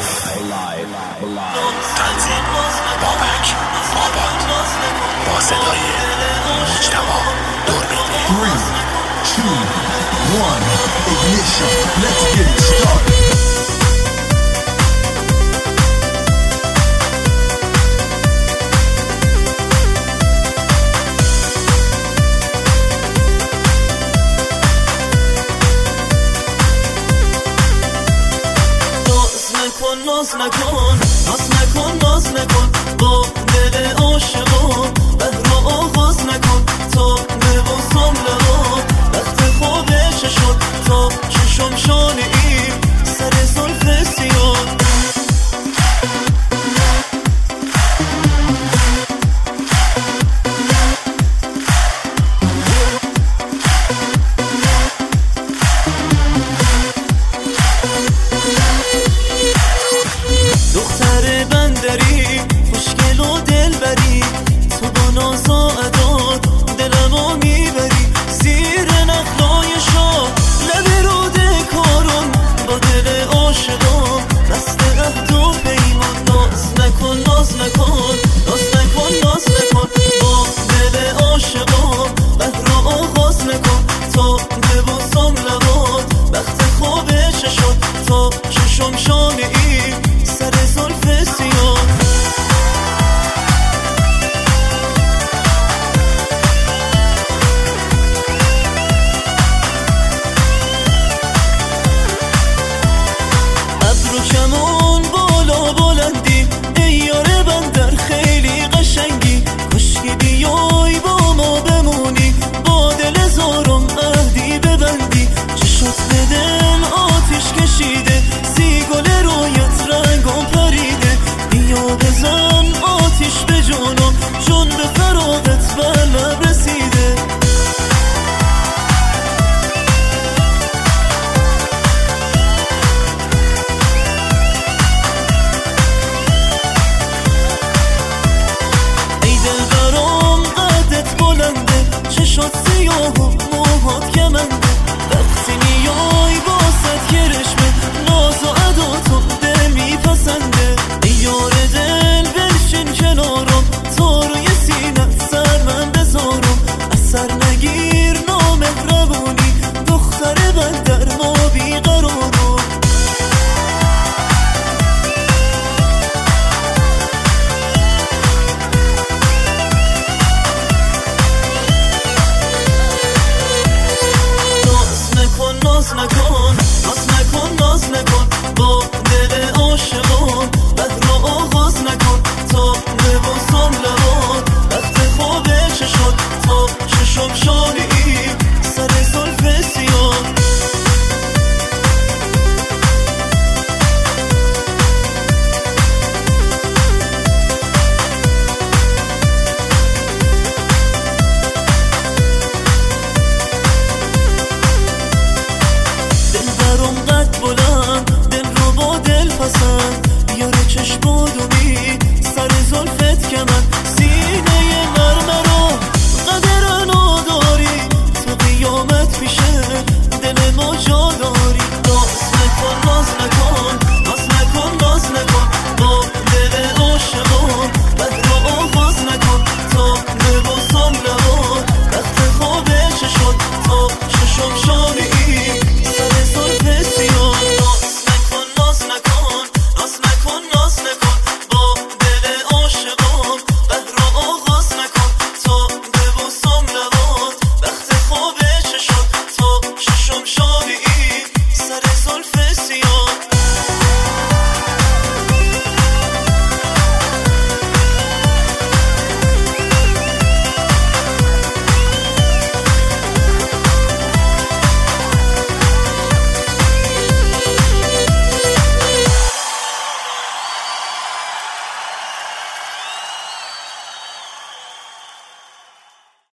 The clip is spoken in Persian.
تنظیم بابک آباد با صدای مجتبی دوربینی. 3، 2، 1 ignition. Let's get it started. ناز نکن با دل عاشقان، بهر آغاز نکن تا نوازم لبان. وقت خوابش شد تا چشم شانه ای سر زلف سیاه. دختر بندری خوشگل و دلبری، تو با ناز و عداد دلمو میبری. زیر نخلای شاه لب رود کارون، با دل عاشقان دست عهد و پیمان. ناز نکن با دل عاشقان، بهر آغاز نکن تا ببوسم لبات. وقت خوابش شد تا چشم شانه ای سر زلف سیاه. ابرو کمون بالا بلندی، ای یار بندر خیلی قشنگی. کشکی بیای با ما بمونی، با دل زارم عهدی ببندی. چشات به دل آتیش کشیده، زیگل رویت رنگم پریده. بیا بزن آتیش به جانم، جون به فراغت بر لب رسیده. ای دل برام قدت بلنده، چشات سیاه و موهات کمنده. وقتی میای با صد کرشمه، ناز و عداتو دل میپسنده. ای یار دل بنشین کنارم، تو روی سینت سر من بذارم. اثر نگیر نامهربونی، دختر بندر ما بیقرارم. ناز نکن